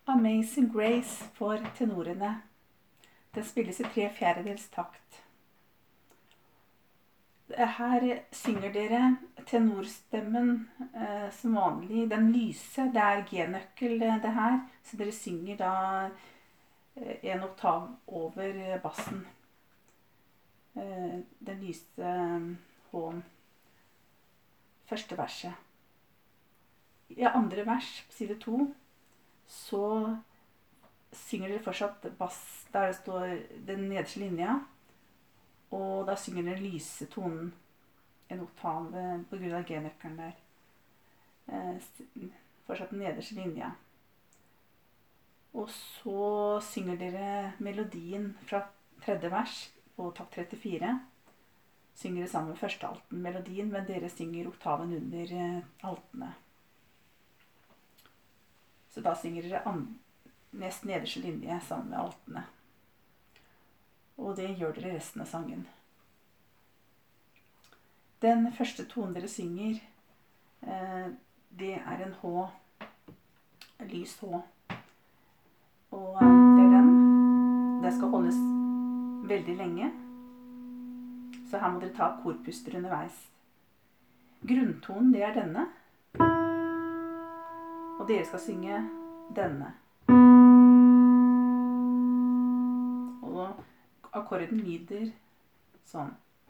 Amazing Grace for tenorene. Den spilles i 3/4 takt. Her synger dere tenorstemmen som vanlig. Den lyse, det er G-nøkkel det her, så dere synger da en oktav over bassen. Den lyse H-en. Første verset. I andre vers, på side 2, så synger dere fortsatt bass, der det står den nederste linja, og da synger dere lyse tonen, en oktav på grunn av G-nøkkelen der. Fortsatt den nederste linja. Og så synger dere melodien fra 3. vers på takt 34. Synger dere sammen med første alten melodien, men dere synger oktaven under altene. Så da synger dere nest nederste linje sammen med altene. Og det gjør dere resten av sangen. Den første tonen dere synger, det er en H, en lys H. Og det er den. Det skal holdes veldig lenge. Så her må dere ta korpuster underveis. Grunntonen, det er denne. Og dere skal synge denne. Og akkorden lyder sånn.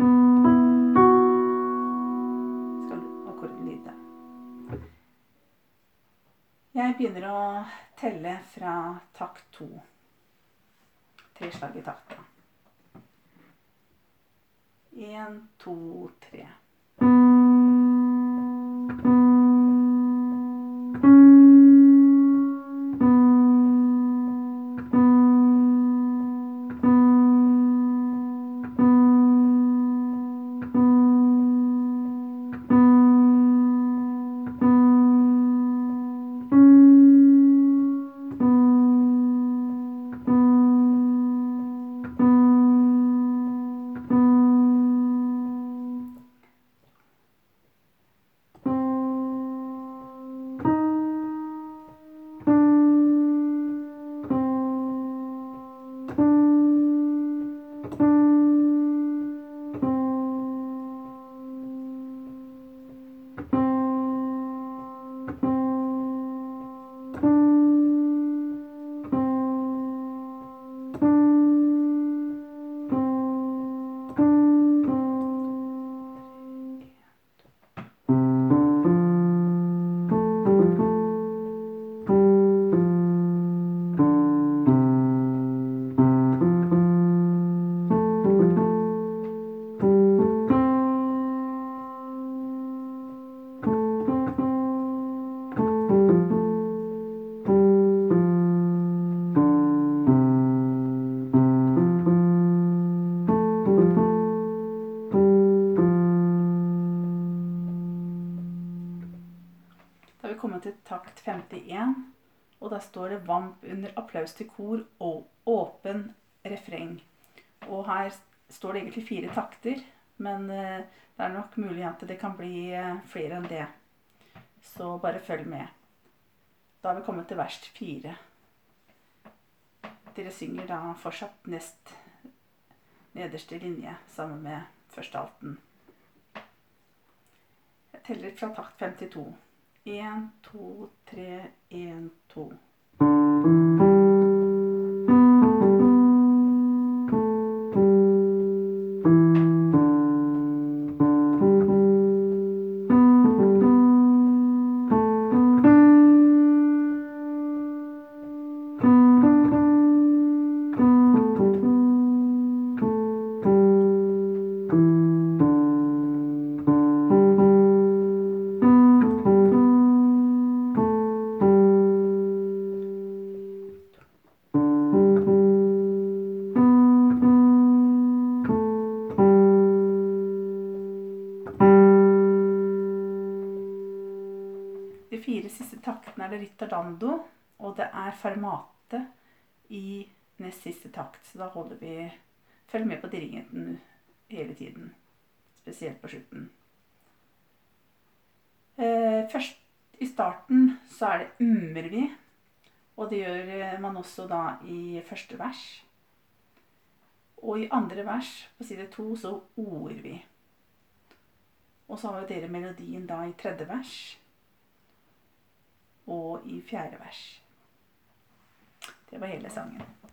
Skal akkorden lyde. Jeg begynner å telle fra takt 2. 3 slag i takta. 1, 2, 3. Kommet til takt 51, og da står det vamp under applaus til kor og åpen refreng. Og her står det egentlig 4 takter, men det er nok mulig at det kan bli flere enn det. Så bare følg med. Da har vi kommet til vers 4. Dere synger da fortsatt nest nederste linje sammen med første alten. Jeg teller fra takt 52. 1, 2, 3, 1, 2. De 4 siste taktene er det ritardando, og det er fermate i nest siste takt. Så da følger med på dirigenten hele tiden, spesielt på slutten. Først i starten så er det ummer vi, Og det gjør man også da i første vers. Og i andre vers, på side 2, så o-er vi. Og så har jo dere melodien da i tredje vers og i fjerde vers. Det var hele sangen.